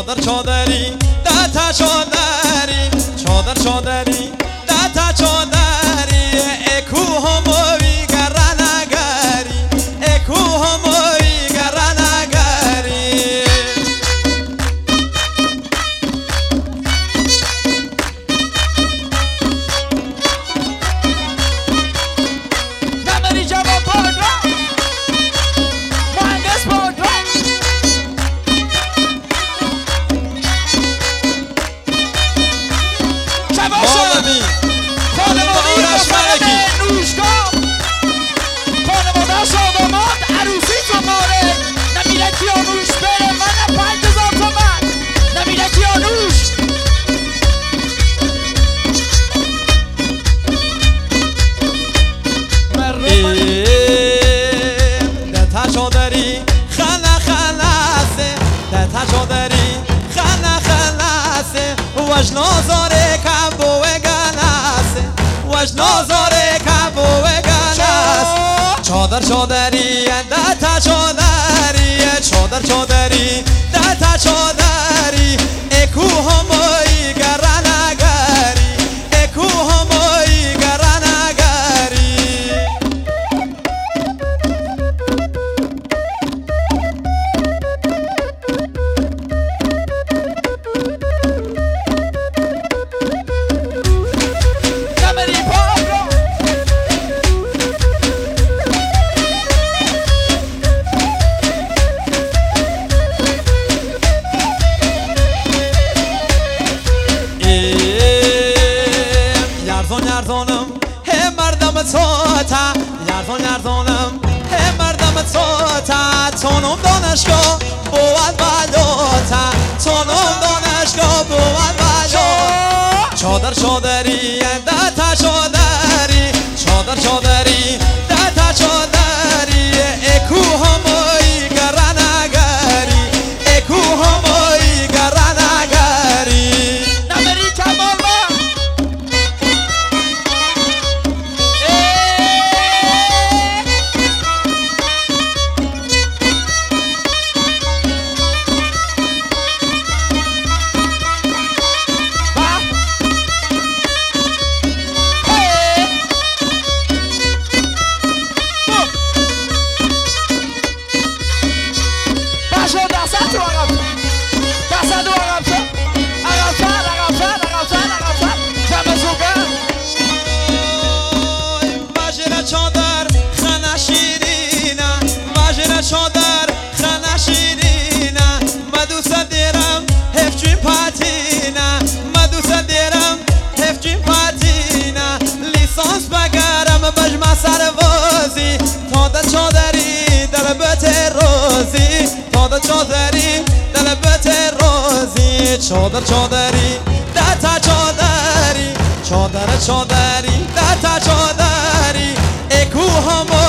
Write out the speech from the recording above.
چادر چادری دتا چادری چادر چادری دتا چادری اکو هموی گرانگاری اکو هموی گرانگاری نمری جواب پادرا مهندس پادرا مولوی خانواده آرش ملکی نوشگاه خانواده شاداماد عروسی شماره نمیره کیانوش بره من 5000 تومن نمیره کیانوش دتا چادری خنا خلاصه دتا چادری خنا خلاصه وش نازاره کبو گلاسه وش نازاره کبو گلاسه چادر چادری دتا چادری چادر چادری دتا چادری اکو هموی گرانگاری اکو هموی گرانگاری نمری پادرا یرزان یرزانم هم مردم توتا یرزان یرزانم هم مردم توتا تونم دانشگاه بود بلوتا تونم دانشگاه بود بلوتا چادر چادری دتا چادری چادر چادری دتا چادری اکو هموی گرانگاری اکو هموی گرانگاری نمری کمال چادر خنا شیرینه مدوسه دیرم هفچین پاتینه مدوسه دیرم هفچین پاتینه لیسانس بگرم بجمع سروازی تا در چادری در بت روزی تا در چادری در بت روزی چادر چادری دتا چادری چادر چادری دتا چادری اکو همو